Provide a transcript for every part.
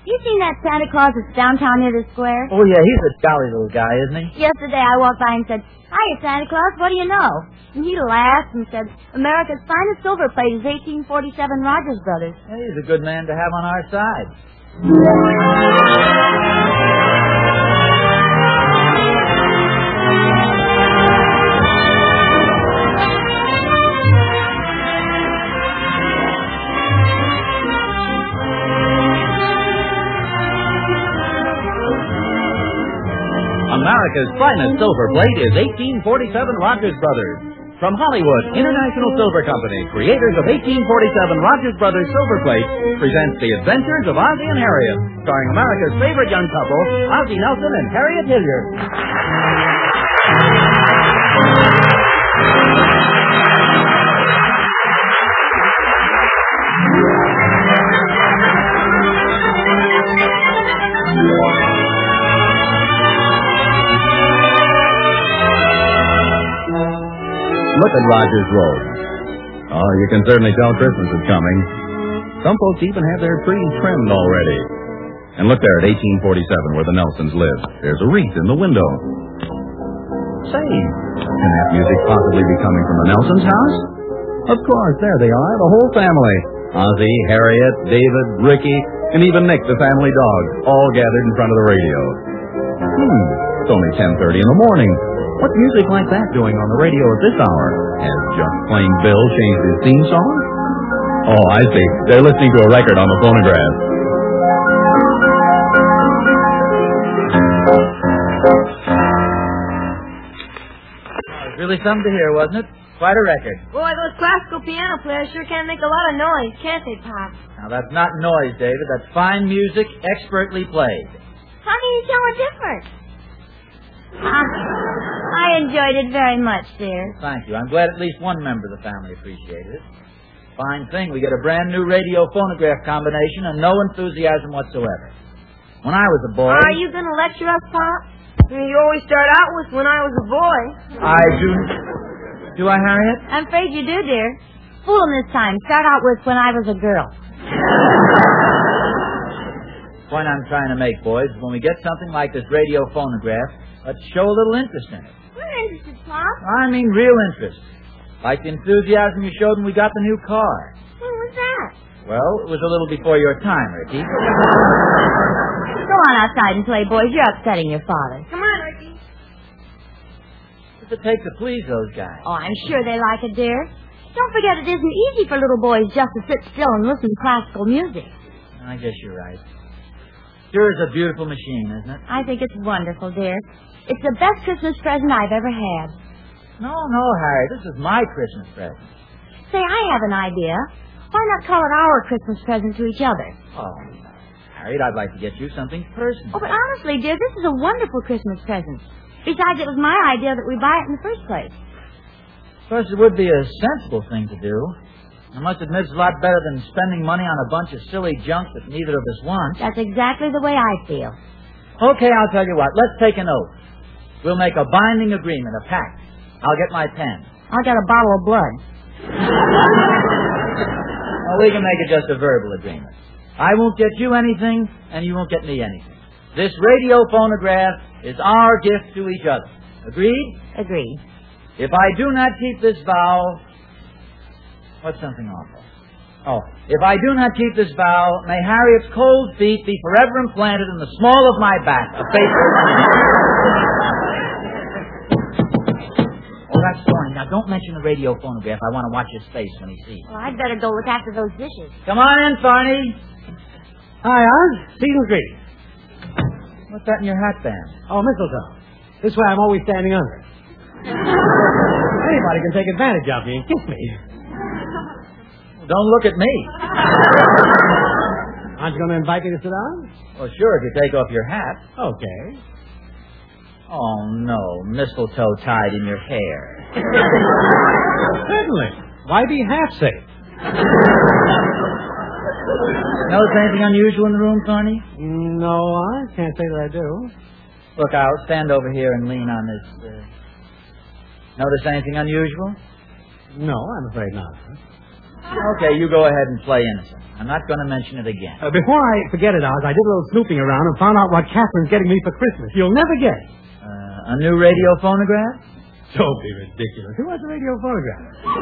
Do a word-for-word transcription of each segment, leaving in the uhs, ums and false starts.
You seen that Santa Claus that's downtown near the square? Oh, yeah, he's a jolly little guy, isn't he? Yesterday I walked by and said, "Hiya, Santa Claus, what do you know?" And he laughed and said, "America's finest silver plate is eighteen forty-seven Rogers Brothers." Hey, he's a good man to have on our side. America's finest silver plate is eighteen forty-seven Rogers Brothers. From Hollywood, International Silver Company, creators of eighteen forty-seven Rogers Brothers Silver Plate, presents The Adventures of Ozzie and Harriet, starring America's favorite young couple, Ozzie Nelson and Harriet Hilliard. Look at Rogers Road. Oh, you can certainly tell Christmas is coming. Some folks even have their trees trimmed already. And look there at eighteen forty-seven where the Nelsons live. There's a wreath in the window. Say, can that music possibly be coming from the Nelsons' house? Of course, there they are, the whole family. Ozzie, Harriet, David, Ricky, and even Nick, the family dog, all gathered in front of the radio. Hmm, it's only ten thirty in the morning. What's music like that doing on the radio at this hour? Has Just Plain Bill changed his theme song? Oh, I see. They're listening to a record on the phonograph. Oh, it was really something to hear, wasn't it? Quite a record. Boy, those classical piano players sure can make a lot of noise, can't they, Pop? Now, that's not noise, David. That's fine music, expertly played. How can you tell a difference? Uh, I enjoyed it very much, dear. Thank you. I'm glad at least one member of the family appreciated it. Fine thing. We get a brand new radio-phonograph combination and no enthusiasm whatsoever. When I was a boy... Are you going to lecture us, Pop? You always start out with when I was a boy. I do... Do I, Harriet? I'm afraid you do, dear. Fool 'em this time. Start out with when I was a girl. The point I'm trying to make, boys, is when we get something like this radio phonograph, let's show a little interest in it. We're interested, Pop. I mean real interest. Like the enthusiasm you showed when we got the new car. When was that? Well, it was a little before your time, Ricky. Go on outside and play, boys. You're upsetting your father. Come on, Ricky. What's it take to please those guys? Oh, I'm sure they like it, dear. Don't forget it isn't easy for little boys just to sit still and listen to classical music. I guess you're right. Sure is a beautiful machine, isn't it? I think it's wonderful, dear. It's the best Christmas present I've ever had. No, no, Harry. This is my Christmas present. Say, I have an idea. Why not call it our Christmas present to each other? Oh, Harriet, I'd like to get you something personal. Oh, but honestly, dear, this is a wonderful Christmas present. Besides, it was my idea that we buy it in the first place. Of course, it would be a sensible thing to do. I must admit it's a lot better than spending money on a bunch of silly junk that neither of us wants. That's exactly the way I feel. Okay, I'll tell you what. Let's take an oath. We'll make a binding agreement, a pact. I'll get my pen. I got a bottle of blood. Well, we can make it just a verbal agreement. I won't get you anything, and you won't get me anything. This radio phonograph is our gift to each other. Agreed? Agreed. If I do not keep this vow... What's something awful? Oh, if I do not keep this vow, may Harriet's cold feet be forever implanted in the small of my back. A faithful... Oh, that's Thorny. Now, don't mention the radio phonograph. I want to watch his face when he sees it. Well, I'd better go look after those dishes. Come on in, Thorny. Hi, Oz. Season three. What's that in your hat band? Oh, mistletoe. This way I'm always standing under. Anybody can take advantage of me and kiss me. Don't look at me. Aren't you going to invite me to sit down? Well, sure, if you take off your hat. Okay. Oh, no. Mistletoe tied in your hair. Certainly. Why be half safe? Notice anything unusual in the room, Thorny? No, I can't say that I do. Look, I'll stand over here and lean on this. Uh... Notice anything unusual? No, I'm afraid not. Okay, you go ahead and play innocent. I'm not going to mention it again. Uh, before I forget it, Oz, I did a little snooping around and found out what Catherine's getting me for Christmas. You'll never guess. Uh, a new radio phonograph? Don't be ridiculous. Who wants a radio phonograph?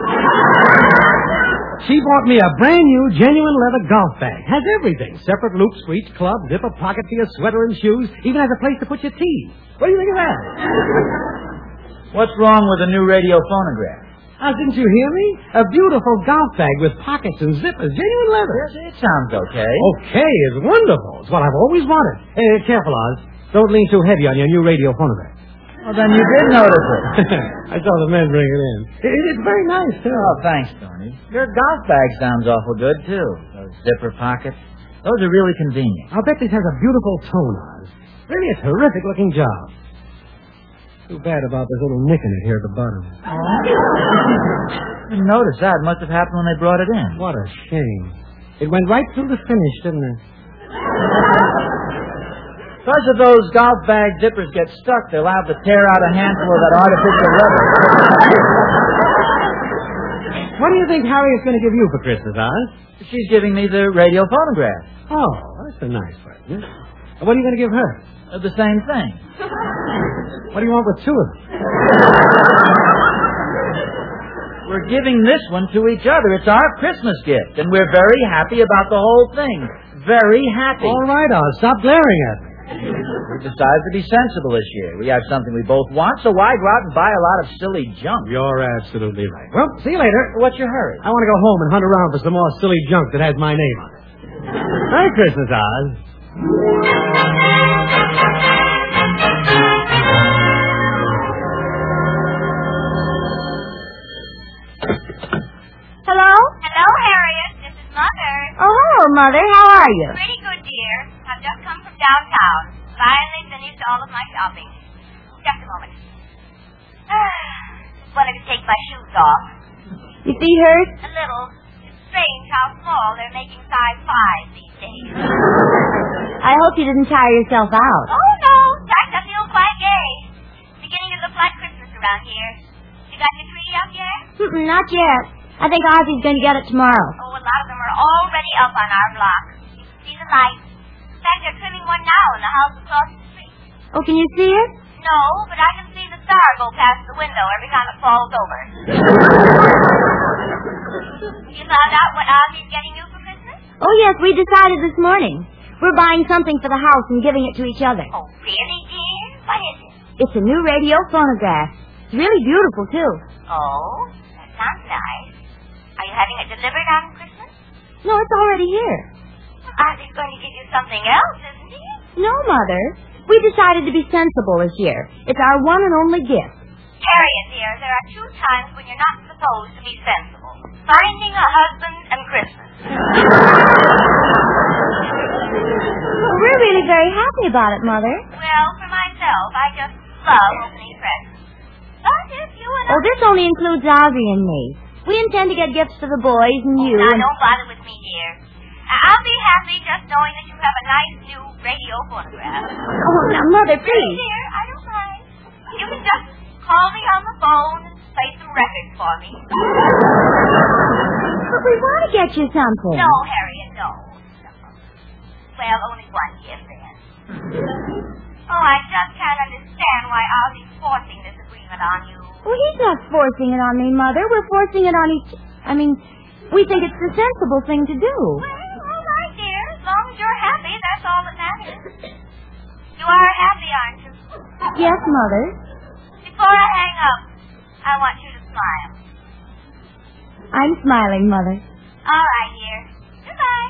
She bought me a brand new, genuine leather golf bag. Has everything. Separate loop, sweets, club, zipper, pocket for your sweater and shoes. Even has a place to put your tea. What do you think of that? What's wrong with a new radio phonograph? Uh, didn't you hear me? A beautiful golf bag with pockets and zippers. Genuine leather. Yes, it sounds okay. Okay is wonderful. It's what I've always wanted. Hey, careful, Oz. Don't lean too heavy on your new radio phonograph. Well, then you did notice it. I saw the men bring it in. It, it's very nice, too. Oh, thanks, Tony. Your golf bag sounds awful good, too. Those zipper pockets. Those are really convenient. I'll bet this has a beautiful tone, Oz. Really a terrific-looking job. Too bad about this little nick in it here at the bottom. Oh. Didn't notice that. Must have happened when they brought it in. What a shame. It went right through the finish, didn't it? Because if those golf bag zippers get stuck, they'll have to tear out a handful of that artificial rubber. What do you think Harriet's going to give you for Christmas, Oz? She's giving me the radio phonograph. Oh, that's a nice present. What are you going to give her? Uh, the same thing. What do you want with two of them? We're giving this one to each other. It's our Christmas gift, and we're very happy about the whole thing. Very happy. All right, Oz. Stop glaring at me. We decided to be sensible this year. We have something we both want, so why go out and buy a lot of silly junk? You're absolutely right. Well, see you later. What's your hurry? I want to go home and hunt around for some more silly junk that has my name on it. Merry Christmas, Oz. Hello? Hello, Harriet. This is Mother. Oh, hello, Mother. How are you? Pretty good, dear. I've just come from downtown. Finally finished all of my shopping. Just a moment. Wanted to take my shoes off. Your feet hurt? A little. It's strange how small they're making size five these days. I hope you didn't tire yourself out. Oh, no. In fact, I feel quite gay. Beginning to look like Christmas around here. You got your tree up yet? Mm-mm, not yet. I think Ozzy's going to get it tomorrow. Oh, a lot of them are already up on our block. You can see the lights. In fact, they're trimming one now in the house across the street. Oh, can you see it? No, but I can see the star go past the window every time it falls over. You found out what Ozzy's getting you for Christmas? Oh, yes, we decided this morning. We're buying something for the house and giving it to each other. Oh, really, dear? What is it? It's a new radio phonograph. It's really beautiful, too. Oh, that sounds nice. Are you having it delivered on Christmas? No, it's already here. Ozzy's going to give you something else, isn't he? No, Mother. We decided to be sensible this year. It's our one and only gift. Harriet, dear, there are two times when you're not supposed to be sensible. Finding a husband and Christmas. Well, we're really very happy about it, Mother. Well, for myself, I just love opening presents. But if you and I... Oh, this only includes Ozzy and me. We intend to get gifts for the boys and you. Now, and... don't bother with me, dear. I'll be happy just knowing that you have a nice new radio phonograph. Oh, now, Mother, please. Dear, I don't mind. You can just call me on the phone and play some records for me. But we want to get you something. No, Harriet, no. no. Well, only one gift then. Oh, I just can't understand why Ozzy's forcing this agreement on you. Well, he's not forcing it on me, Mother. We're forcing it on each... I mean, we think it's the sensible thing to do. Well, all right, dear. As long as you're happy, that's all that matters. You are happy, aren't you? Yes, Mother. Before I hang up, I want you to smile. I'm smiling, Mother. All right, dear. Goodbye.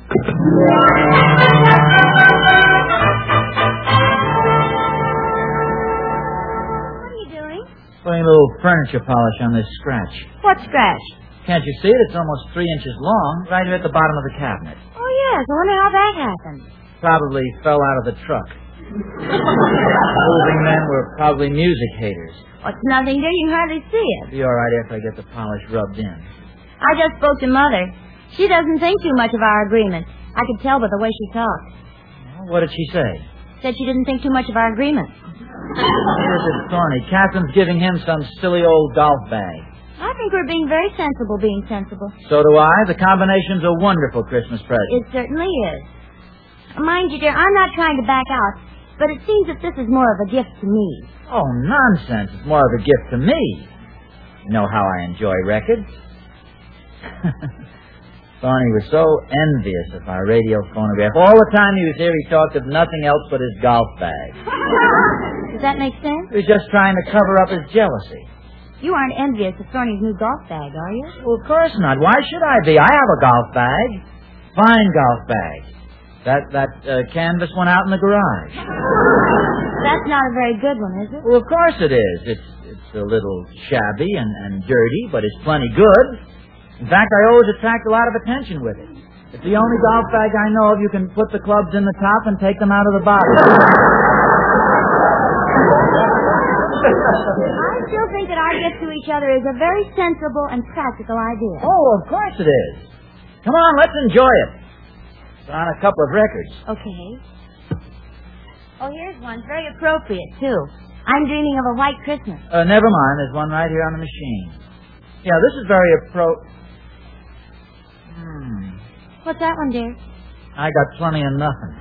What are you doing? Putting a little furniture polish on this scratch. What scratch? Can't you see it? It's almost three inches long, right here at the bottom of the cabinet. Oh, yes. I wonder how that happened. Probably fell out of the truck. Moving men were probably music haters. Well, it's nothing there. You can hardly see it. Be all right after I get the polish rubbed in. I just spoke to Mother. She doesn't think too much of our agreement. I could tell by the way she talked. Well, what did she say? Said she didn't think too much of our agreement. Here's it, Thorny. Catherine's giving him some silly old golf bag. I think we're being very sensible being sensible. So do I. The combination's a wonderful Christmas present. It certainly is. Mind you, dear, I'm not trying to back out, but it seems that this is more of a gift to me. Oh, nonsense. It's more of a gift to me. You know how I enjoy records. Barney was so envious of our radio phonograph. All the time he was here, he talked of nothing else but his golf bag. Does that make sense? He was just trying to cover up his jealousy. You aren't envious of Thorny's new golf bag, are you? Well, of course not. Why should I be? I have a golf bag. Fine golf bag. That that uh, canvas one out in the garage. That's not a very good one, is it? Well, of course it is. It's it's a little shabby and, and dirty, but it's plenty good. In fact, I always attract a lot of attention with it. It's the only golf bag I know of you can put the clubs in the top and take them out of the bottom. I still think that our gift to each other is a very sensible and practical idea. Oh, of course it is. Come on, let's enjoy it. It's on a couple of records. Okay. Oh, here's one. Very appropriate, too. I'm dreaming of a white Christmas. Uh, never mind. There's one right here on the machine. Yeah, this is very appro... Hmm. What's that one, dear? I got plenty of nothing.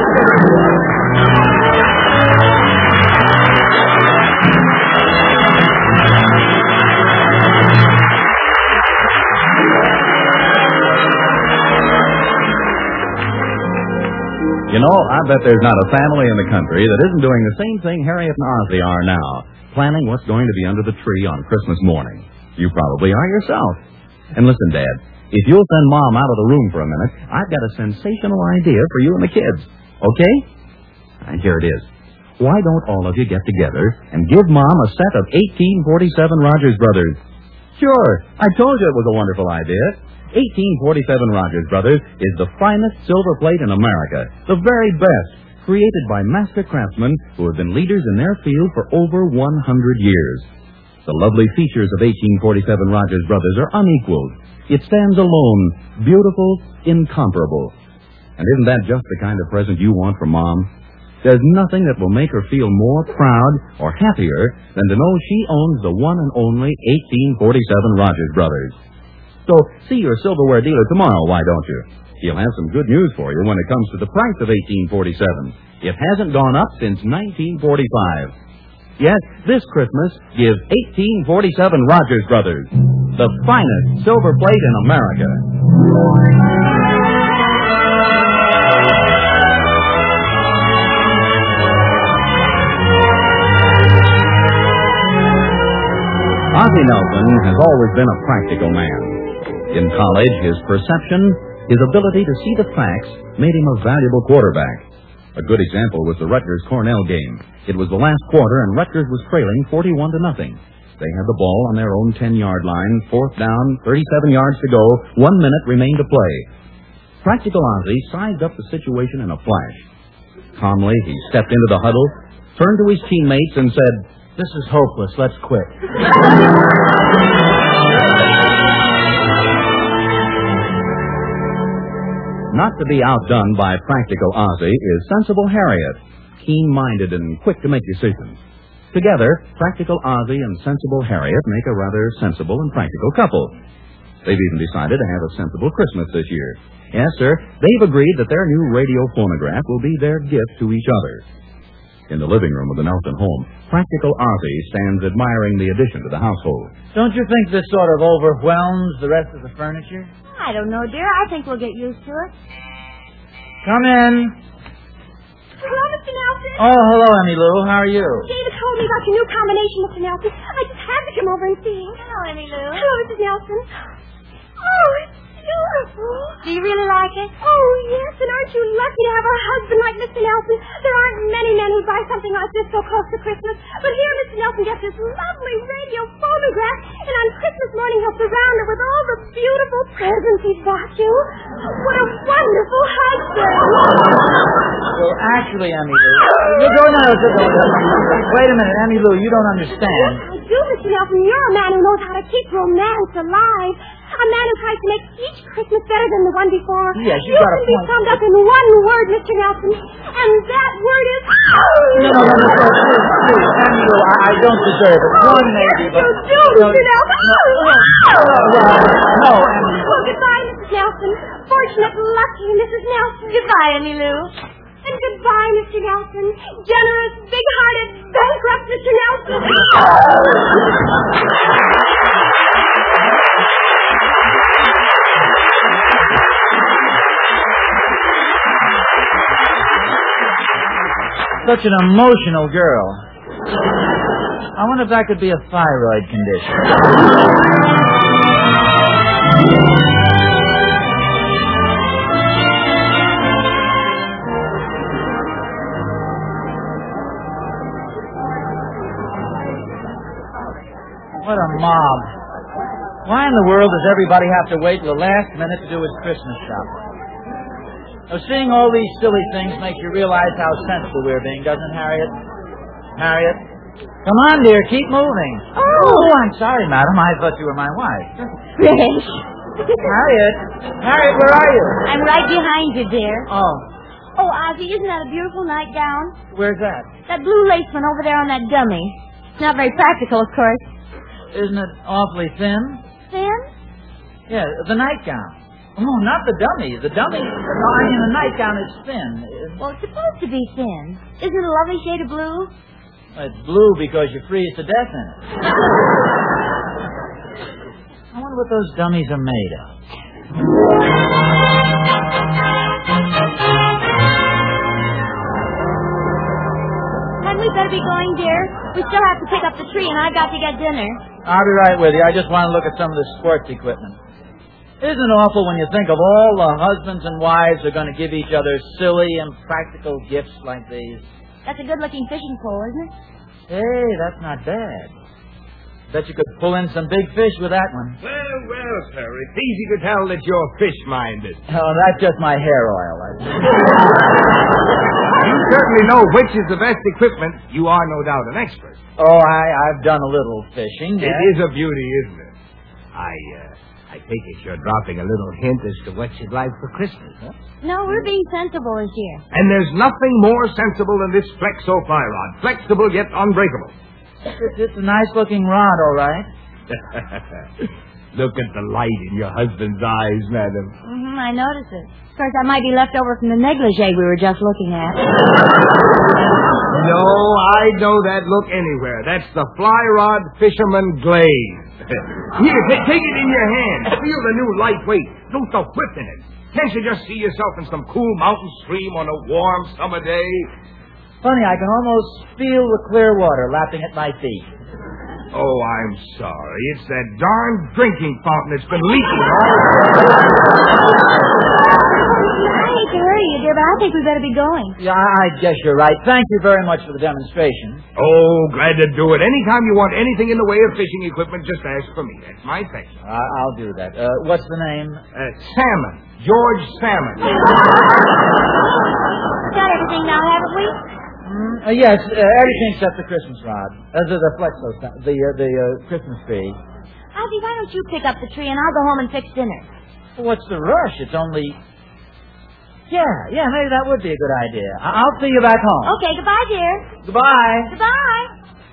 You know, I bet there's not a family in the country that isn't doing the same thing Harriet and Ozzie are now, planning what's going to be under the tree on Christmas morning. You probably are yourself. And listen, Dad, if you'll send Mom out of the room for a minute, I've got a sensational idea for you and the kids. Okay? And here it is. Why don't all of you get together and give Mom a set of eighteen forty-seven Rogers Brothers? Sure, I told you it was a wonderful idea. eighteen forty-seven Rogers Brothers is the finest silver plate in America, the very best, created by master craftsmen who have been leaders in their field for over one hundred years. The lovely features of eighteen forty-seven Rogers Brothers are unequaled. It stands alone, beautiful, incomparable. And isn't that just the kind of present you want from Mom? There's nothing that will make her feel more proud or happier than to know she owns the one and only eighteen forty-seven Rogers Brothers. So see your silverware dealer tomorrow, why don't you? He'll have some good news for you when it comes to the price of eighteen forty-seven. It hasn't gone up since nineteen forty-five. Yes, this Christmas, give eighteen forty-seven Rogers Brothers, the finest silver plate in America. Ozzie Nelson has always been a practical man. In college, his perception, his ability to see the facts, made him a valuable quarterback. A good example was the Rutgers-Cornell game. It was the last quarter, and Rutgers was trailing forty-one to nothing. They had the ball on their own ten-yard line, fourth down, thirty-seven yards to go, one minute remained to play. Practical Ozzie sized up the situation in a flash. Calmly, he stepped into the huddle, turned to his teammates, and said, This is hopeless. Let's quit. Not to be outdone by practical Ozzie is sensible Harriet, keen-minded and quick to make decisions. Together, practical Ozzie and sensible Harriet make a rather sensible and practical couple. They've even decided to have a sensible Christmas this year. Yes, sir, they've agreed that their new radio phonograph will be their gift to each other. In the living room of the Nelson home, practical Ozzie stands admiring the addition to the household. Don't you think this sort of overwhelms the rest of the furniture? I don't know, dear. I think we'll get used to it. Come in. Hello, Mister Nelson. Oh, hello, Emmy Lou. How are you? David told me about your new combination, Mister Nelson. I just had to come over and see him. Hello, Emmy Lou. Hello, Missus Nelson. Oh, it's beautiful. Do you really like it? Oh, yes, and aren't you lucky to have a husband like Mister Nelson? There aren't many men who buy something like this so close to Christmas. But here Mister Nelson gets this lovely radio phonograph, and on Christmas morning he'll surround it with all the beautiful presents he's bought you. What a wonderful husband. Lou, actually, Emmy Lou. No, no, no, no, no, no. Wait a minute, Emmy Lou, you don't understand. I do, Mister Nelson. You're a man who knows how to keep romance alive. A man who tries to make each Christmas better than the one before. Yes, you've you got a can be point. summed up in one word, Mister Nelson, and that word is... No, no, no, no, no, please, please, Emmy Lou, I, I don't deserve it. One maybe, but... You do, no, Mister Nelson. No, no, no, Emmy. Well, goodbye, Missus Nelson. Fortunate, lucky Missus Nelson. Goodbye, Emmy Lou. And goodbye, Mister Nelson. Generous, big-hearted, bankrupt Mister Nelson. Such an emotional girl. I wonder if that could be a thyroid condition. What a mob. Why in the world does everybody have to wait till the last minute to do his Christmas shopping? Now, seeing all these silly things makes you realize how sensible we're being, doesn't it, Harriet? Harriet? Come on, dear, keep moving. Oh. Oh, I'm sorry, madam. I thought you were my wife. Fresh. Harriet? Harriet, where are you? I'm right behind you, dear. Oh, Oh, Ozzy, isn't that a beautiful nightgown? where's that? That blue lace one over there on that dummy. It's not very practical, of course. Isn't it awfully thin? Thin? Yeah, the nightgown. Oh, not the dummy. The dummy, I mean, the nightgown is thin. Well, it's supposed to be thin. Isn't it a lovely shade of blue? It's blue because you freeze to death in it. I wonder what those dummies are made of. Hadn't we better be going, dear? We still have to pick up the tree, and I've got to get dinner. I'll be right with you. I just want to look at some of the sports equipment. Isn't it awful when you think of all the husbands and wives who are going to give each other silly, impractical gifts like these? That's a good-looking fishing pole, isn't it? Hey, that's not bad. Bet you could pull in some big fish with that one. Well, well, sir, it's easy to tell that you're fish-minded. Oh, that's just my hair oil. I think. You certainly know which is the best equipment. You are no doubt an expert. Oh, I, I've done a little fishing. It yes. is a beauty, isn't it? I, uh, I take it you're dropping a little hint as to what you'd like for Christmas, huh? No, we're being sensible this year. And there's nothing more sensible than this Flexo fly rod. Flexible yet unbreakable. It's, it's a nice-looking rod, all right. Look at the light in your husband's eyes, madam. Mm-hmm, I notice it. Of course, that might be left over from the negligee we were just looking at. No, I know that look anywhere. That's the fly rod fisherman glaze. Here, t- take it in your hand. Feel the new light weight. Note the whip in it. Can't you just see yourself in some cool mountain stream on a warm summer day? Funny, I can almost feel the clear water lapping at my feet. Oh, I'm sorry. It's that darn drinking fountain that's been leaking all I hate to hurry you, dear, but I think we better be going. Yeah, I guess you're right. Thank you very much for the demonstration. Oh, glad to do it. Anytime you want anything in the way of fishing equipment, just ask for me. That's my thing. I- I'll do that. Uh, what's the name? Uh, Salmon. George Salmon. Got everything now, haven't we? Mm, uh, yes, uh, everything except the Christmas rod. Uh, the, the Flexo, the, uh, the uh, Christmas tree. Ozzy, why don't you pick up the tree and I'll go home and fix dinner? Well, what's the rush? It's only... Yeah, yeah, maybe that would be a good idea. I- I'll see you back home. Okay, goodbye, dear. Goodbye. Goodbye.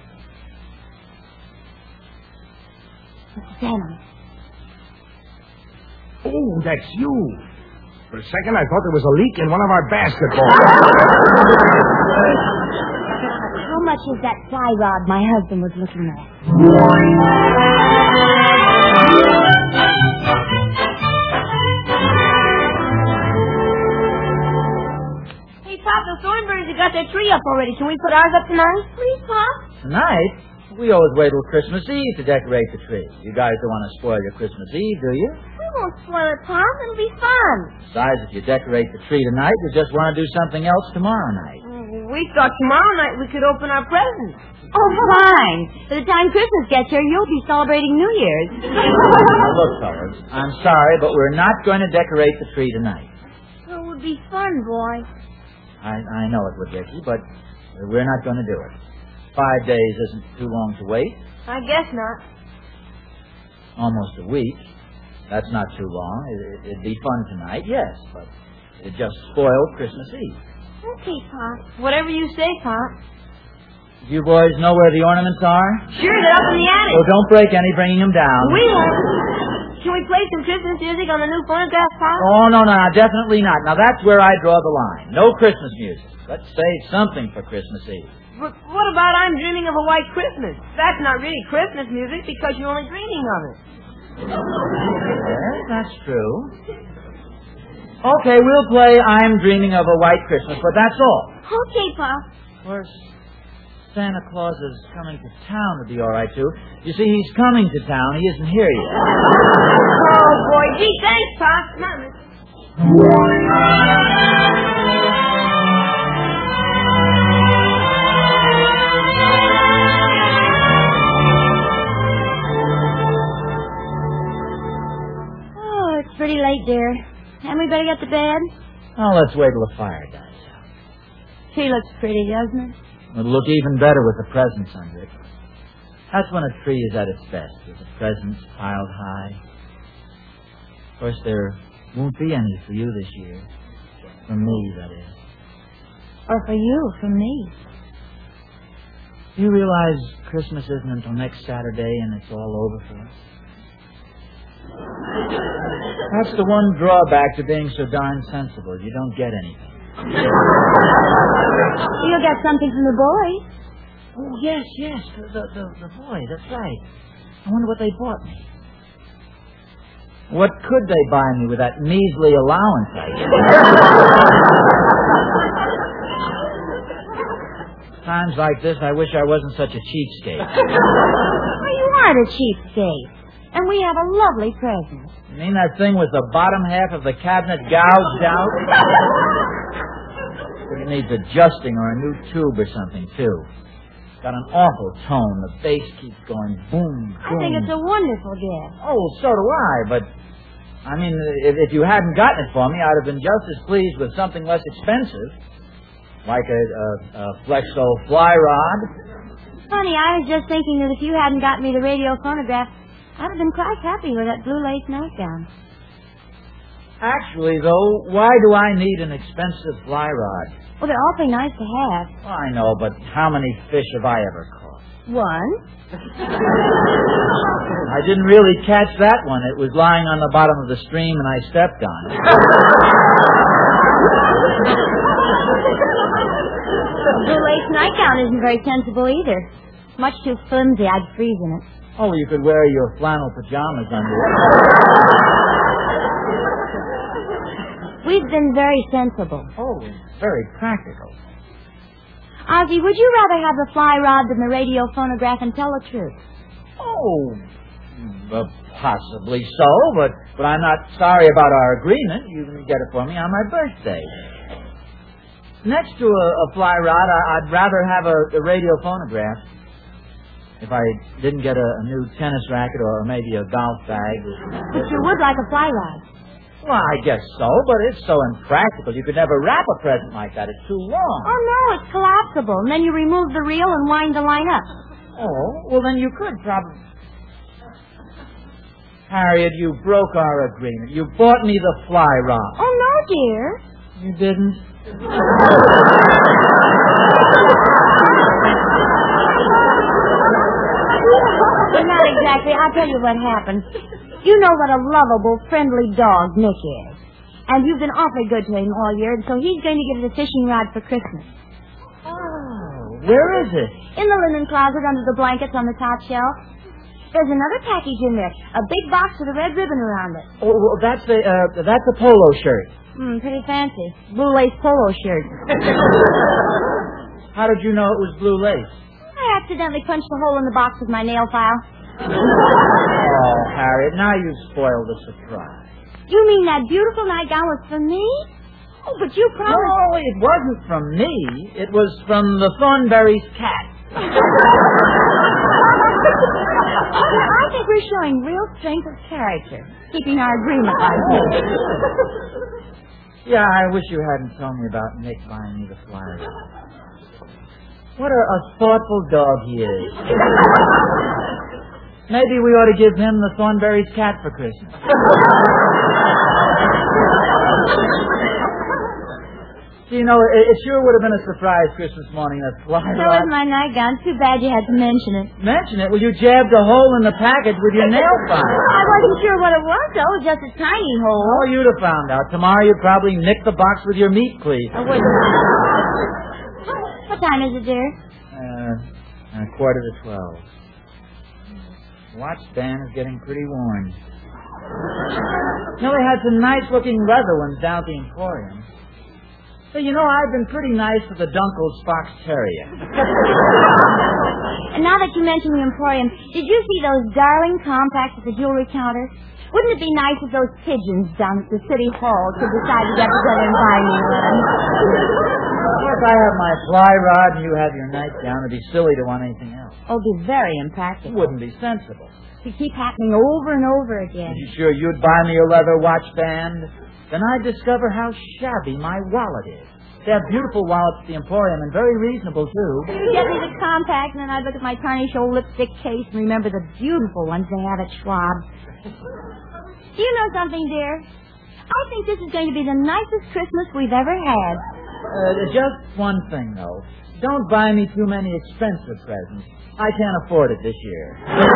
Mister Salmon. Oh, that's you. For a second, I thought there was a leak in one of our basketballs. How much is that fly rod my husband was looking at? Hey, Pop, the Thornberrys have got their tree up already. Can we put ours up tonight? Please, Pop. Tonight, we always wait till Christmas Eve to decorate the tree. You guys don't want to spoil your Christmas Eve, do you? We won't spoil it, Pop. It'll be fun. Besides, if you decorate the tree tonight, you just want to do something else tomorrow night. We thought tomorrow night we could open our presents. Oh, fine. By the time Christmas gets here, you'll be celebrating New Year's. Now, look, fellas, I'm sorry, but we're not going to decorate the tree tonight. Well, it would be fun, boy. I, I know it would, Ricky, but we're not going to do it. Five days isn't too long to wait. I guess not. Almost a week. That's not too long. It, it'd be fun tonight, yes, but it'd just spoil Christmas Eve. Okay, Pop. Whatever you say, Pop. You boys know where the ornaments are? Sure, they're up in the attic. Oh, don't break any bringing them down. We won't. Can we play some Christmas music on the new phonograph, Pop? Oh, no, no, definitely not. Now, that's where I draw the line. No Christmas music. Let's save something for Christmas Eve. But what about I'm Dreaming of a White Christmas? That's not really Christmas music because you're only dreaming of it. Yes, that's true. Okay, we'll play I'm Dreaming of a White Christmas, but that's all. Okay, Pop. Of course, Santa Claus is coming to town would be all right, too. You see, he's coming to town. He isn't here yet. Oh, boy. Gee, thanks, Pop. Mama. Oh, it's pretty late, dear. Hadn't we better get to bed? Oh, let's wait till the fire dies out. She looks pretty, doesn't it? It'll look even better with the presents under it. That's when a tree is at its best, with the presents piled high. Of course, there won't be any for you this year. For me, that is. Or for you, for me. Do you realize Christmas isn't until next Saturday and it's all over for us? That's the one drawback to being so darn sensible. You don't get anything. You'll get something from the boys. Oh, yes, yes, the, the, the, the boy, that's right. I wonder what they bought me. What could they buy me with that measly allowance I get? Times like this, I wish I wasn't such a cheapskate. Well, you aren't a cheapskate. And we have a lovely present. You mean that thing with the bottom half of the cabinet gouged out? It needs adjusting or a new tube or something, too. It's got an awful tone. The bass keeps going boom, boom. I think it's a wonderful gift. Oh, so do I, but, I mean, if, if you hadn't gotten it for me, I'd have been just as pleased with something less expensive, like a, a, a Flexo fly rod. Honey, I was just thinking that if you hadn't gotten me the radio phonograph, I'd have been quite happy with that blue lace nightgown. Actually, though, why do I need an expensive fly rod? Well, they're awfully nice to have. Well, I know, but how many fish have I ever caught? One. I didn't really catch that one. It was lying on the bottom of the stream and I stepped on it. The blue lace nightgown isn't very sensible either. Much too flimsy, I'd freeze in it. Oh, you could wear your flannel pajamas under it. We've been very sensible. Oh, very practical. Ozzy, would you rather have the fly rod than the radio phonograph, and tell the truth? Oh, uh, possibly so, but, but I'm not sorry about our agreement. You can get it for me on my birthday. Next to a, a fly rod, I, I'd rather have a, a radio phonograph. If I didn't get a, a new tennis racket or maybe a golf bag. But you would like a fly rod. Well, I guess so, but it's so impractical. You could never wrap a present like that. It's too long. Oh, no, it's collapsible. And then you remove the reel and wind the line up. Oh, well, then you could probably... Harriet, you broke our agreement. You bought me the fly rod. Oh, no, dear. You didn't? Not exactly. I'll tell you what happened. You know what a lovable, friendly dog Nick is. And you've been awfully good to him all year, and so he's going to get us a fishing rod for Christmas. Oh, where is it? In the linen closet under the blankets on the top shelf. There's another package in there. A big box with a red ribbon around it. Oh, well, that's a, uh, that's a polo shirt. Hmm, pretty fancy. Blue lace polo shirt. How did you know it was blue lace? I accidentally punched a hole in the box with my nail file. Oh, Harriet, now you've spoiled the surprise. You mean that beautiful nightgown was for me? Oh, but you promised... No, it wasn't from me. It was from the Thornberry's cat. I think we're showing real strength of character, keeping our agreement like this. Yeah, I wish you hadn't told me about Nick buying me the fly rod. What a, a thoughtful dog he is. Maybe we ought to give him the Thornberry's cat for Christmas. You know, it, it sure would have been a surprise Christmas morning, that fly So rod. was my nightgown. Too bad you had to mention it. Mention it? Well, you jabbed a hole in the package with your nail file. I wasn't sure what it was, though. Just a tiny hole. Oh, you'd have found out. Tomorrow you'd probably nick the box with your meat cleave. I wouldn't. What time is it, dear? Uh, a quarter to twelve. Watch band is getting pretty worn. You know, they had some nice-looking leather ones down at the Emporium. So, you know, I've been pretty nice to the Dunkle's Fox Terrier. And now that you mention the Emporium, did you see those darling compacts at the jewelry counter? Wouldn't it be nice if those pigeons down at the city hall could decide to get together and buy me one? If I have my fly rod and you have your nightgown, it'd be silly to want anything else. Oh, it'd be very It impractical. wouldn't be sensible. To keep happening over and over again. Are you sure you'd buy me a leather watch band? Then I'd discover how shabby my wallet is. They have beautiful wallets at the Emporium and very reasonable, too. You get me the compact, and then I'd look at my tarnished old lipstick case and remember the beautiful ones they have at Schwab's. Do you know something, dear? I think this is going to be the nicest Christmas we've ever had. Uh, just one thing, though. Don't buy me too many expensive presents. I can't afford it this year.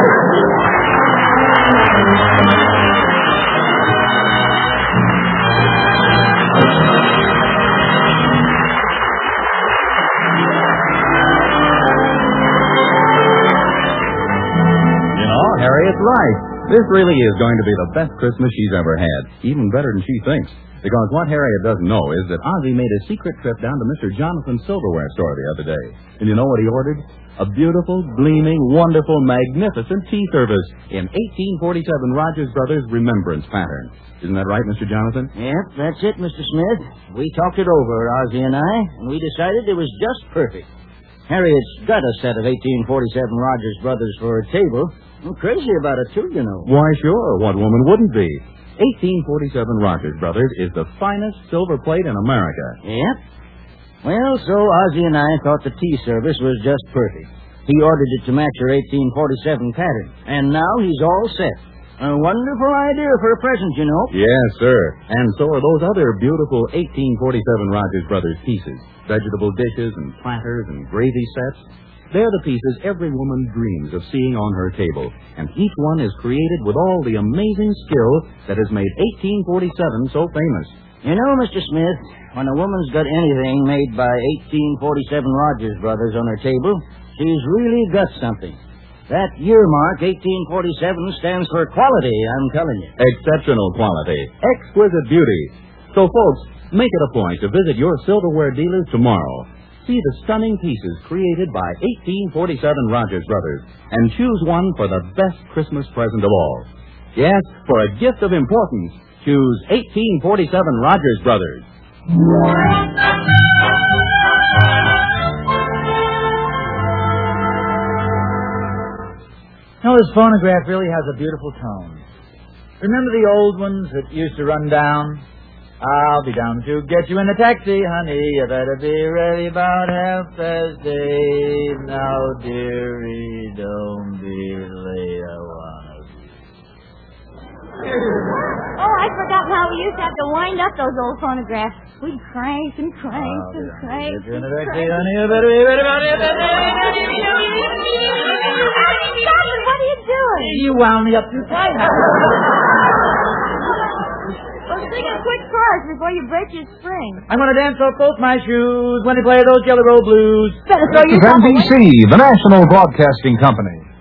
Harriet's right. This really is going to be the best Christmas she's ever had. Even better than she thinks. Because what Harriet doesn't know is that Ozzie made a secret trip down to Mister Jonathan's silverware store the other day. And you know what he ordered? A beautiful, gleaming, wonderful, magnificent tea service in eighteen forty-seven Rogers Brothers remembrance pattern. Isn't that right, Mister Jonathan? Yep, that's it, Mister Smith. We talked it over, Ozzie and I, and we decided it was just perfect. Harriet's got a set of eighteen forty-seven Rogers Brothers for her table. I'm crazy about it, too, you know. Why, sure. What woman wouldn't be? eighteen forty-seven Rogers Brothers is the finest silver plate in America. Yep. Well, so Ozzie and I thought the tea service was just perfect. He ordered it to match her eighteen forty-seven pattern. And now he's all set. A wonderful idea for a present, you know. Yes, sir. And so are those other beautiful eighteen forty-seven Rogers Brothers pieces. Vegetable dishes and platters and gravy sets. They're the pieces every woman dreams of seeing on her table. And each one is created with all the amazing skill that has made eighteen forty-seven so famous. You know, Mister Smith, when a woman's got anything made by eighteen forty-seven Rogers Brothers on her table, she's really got something. That year mark, eighteen forty-seven, stands for quality, I'm telling you. Exceptional quality. Exquisite beauty. So, folks, make it a point to visit your silverware dealers tomorrow. See the stunning pieces created by eighteen forty-seven Rogers Brothers and choose one for the best Christmas present of all. Yes, for a gift of importance, choose eighteen forty-seven Rogers Brothers. Now, this phonograph really has a beautiful tone. Remember the old ones that used to run down? I'll be down to get you in a taxi, honey. You better be ready about half past eight. Now, dearie, don't be late. I wanna be. Oh, I forgot how we used to have to wind up those old phonographs. We'd crank and crank I'll and be down crank. to get you in a and taxi, crank. honey. You better be ready about half past eight. Stop it, what are you doing? You wound me up too tight. Well, sing a quick chorus before you break your spring. I'm going to dance off both my shoes when they play those Jelly Roll Blues. Better throw This is yourself N B C, away. the National Broadcasting Company.